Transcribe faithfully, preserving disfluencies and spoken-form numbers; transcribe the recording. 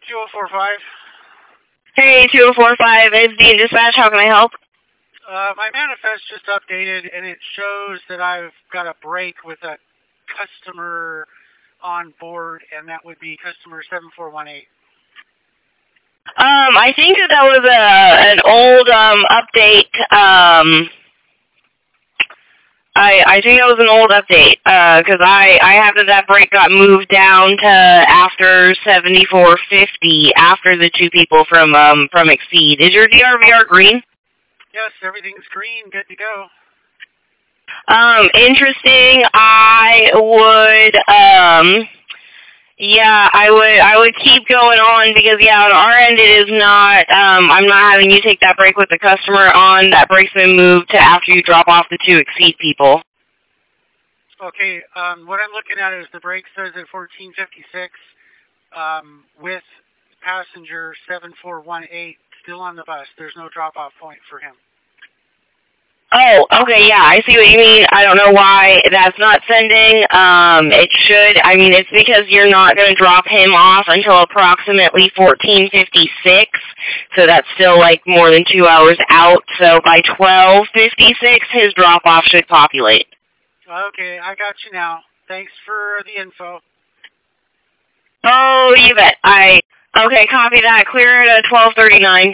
two oh four five. Hey, two oh four five, it's Dean Dispatch. How can I help? Uh, my manifest just updated, and it shows that I've got a break with a customer on board, and that would be customer seven four one eight. Um, I think that that was a an old um update. Um, I I think that was an old update. Uh, because I I have that that break got moved down to after seventy-four fifty after the two people from um from Exceed. Is your D R V R green? Yes, everything's green, good to go. Um, interesting. I would um. Yeah, I would I would keep going on because, yeah, on our end it is not, um, I'm not having you take that break with the customer on. That break's been moved to after you drop off the two Exceed people. Okay, um, what I'm looking at is the break says at fourteen fifty-six um, with passenger seven four one eight still on the bus. There's no drop-off point for him. Oh, okay, yeah, I see what you mean. I don't know why that's not sending. Um, it should. I mean, it's because you're not going to drop him off until approximately fourteen fifty-six, so that's still like more than two hours out. So by twelve fifty-six, his drop-off should populate. Okay, I got you now. Thanks for the info. Oh, you bet. I, okay, copy that. Clear it at twelve thirty-nine.